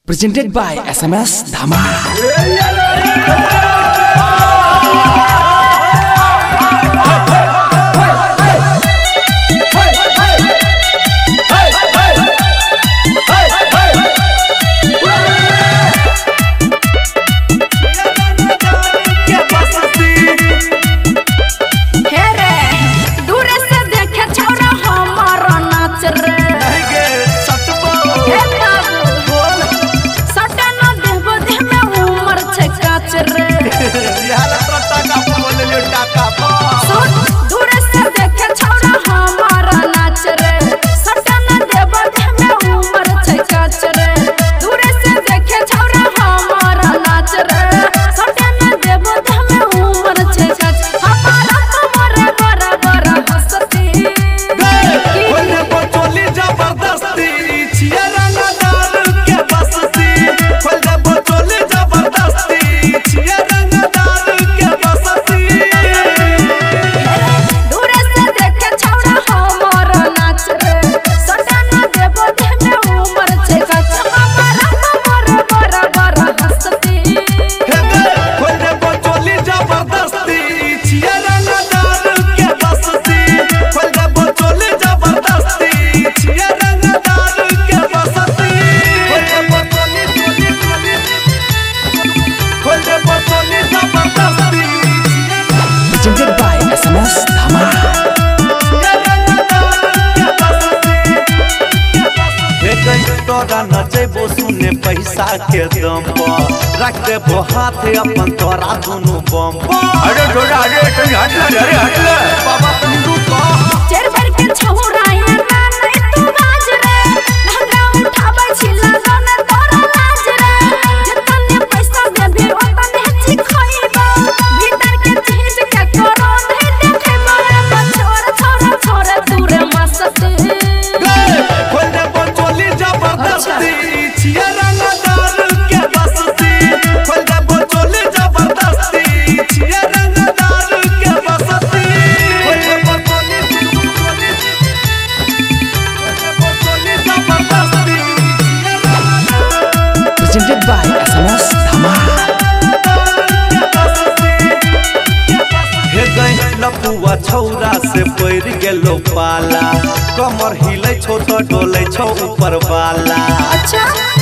Presented by SMS Dhama. Presented by SMS Dhama. तोरा नचेबो सुने पैसा के दम पर रख देबो हाथ अपन तोरा दोनों बम पर। अरे छोड़ा अरे हटले बाबा तनी रुको चेर भर के छौराया ना नहीं तू बाज रे लहंगा उठाबै छिला गाना तोरा लाज रे जितने पैसा देबे ओतने चिखइबो भीतर के चीज के करो नहीं देखेबो छोरा छोरा छोरा दूर मस्ती खोल देबो चोली जबरदस्ती छिया रंगदार के बस्ती खोल देबो चोली जबरदस्ती छिया रंगदार के बस्ती खोल देबो चोली जबरदस्ती। Presented by SMS Dhama. लपुआ छौरा से पैर गेलो पाला कमर हिलै छो तो डोलै छौ ऊपर वाला। अच्छा